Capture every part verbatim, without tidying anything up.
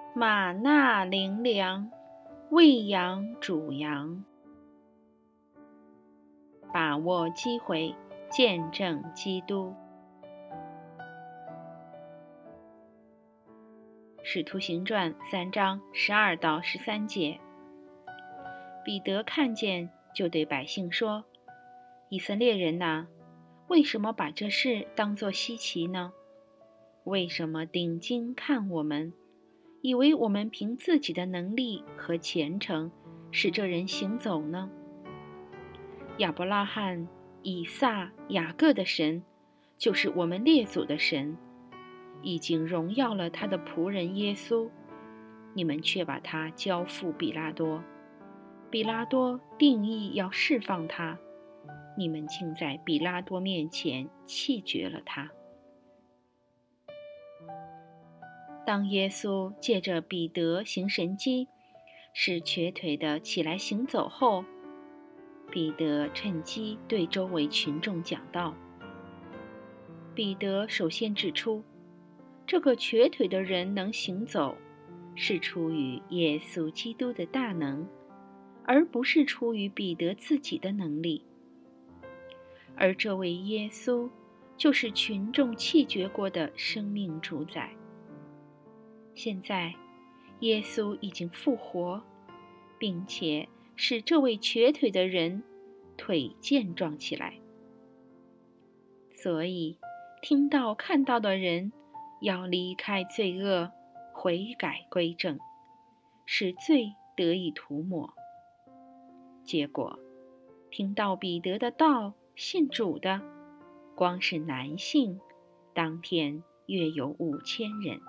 玛纳灵粮，喂养主羊。把握机会，见证基督。使徒行传三章十二到十三节，彼得看见，就对百姓说：以色列人哪，为什么把这事当作稀奇呢？为什么定睛看我们，以为我们凭自己的能力和虔诚使这人行走呢？亚伯拉罕、以撒、雅各的神，就是我们列祖的神，已经荣耀了他的仆人耶稣，你们却把他交付比拉多，比拉多定义要释放他，你们竟在比拉多面前弃绝了他。当耶稣借着彼得行神迹，使瘸腿的起来行走后，彼得趁机对周围群众讲道。彼得首先指出，这个瘸腿的人能行走，是出于耶稣基督的大能，而不是出于彼得自己的能力。而这位耶稣，就是群众弃绝过的生命主宰。现在，耶稣已经复活，并且使这位瘸腿的人腿健壮起来。所以，听到看到的人要离开罪恶，悔改归正，使罪得以涂抹。结果，听到彼得的道，信主的，光是男性，当天约有五千人。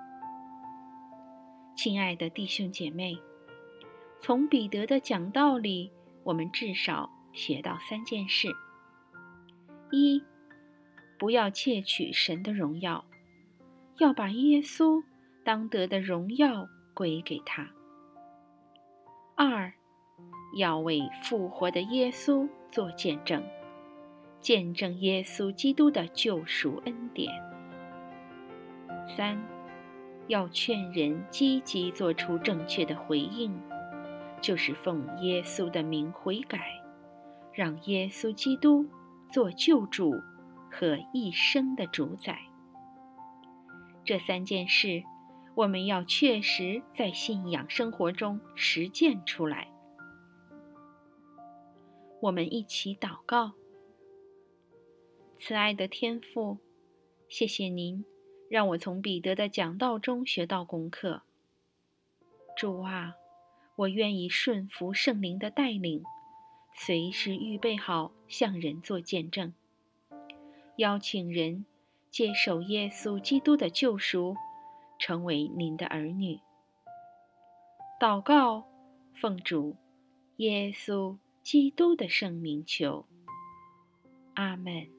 亲爱的弟兄姐妹，从彼得的讲道里，我们至少学到三件事：一，不要窃取神的荣耀，要把耶稣当得的荣耀归给他；二，要为复活的耶稣做见证，见证耶稣基督的救赎恩典；三，要劝人积极做出正确的回应，就是奉耶稣的名悔改，让耶稣基督做救主和一生的主宰。这三件事，我们要确实在信仰生活中实践出来。我们一起祷告。慈爱的天父，谢谢您让我从彼得的讲道中学到功课。主啊，我愿意顺服圣灵的带领，随时预备好向人做见证，邀请人接受耶稣基督的救赎，成为您的儿女。祷告，奉主耶稣基督的圣名求，阿们。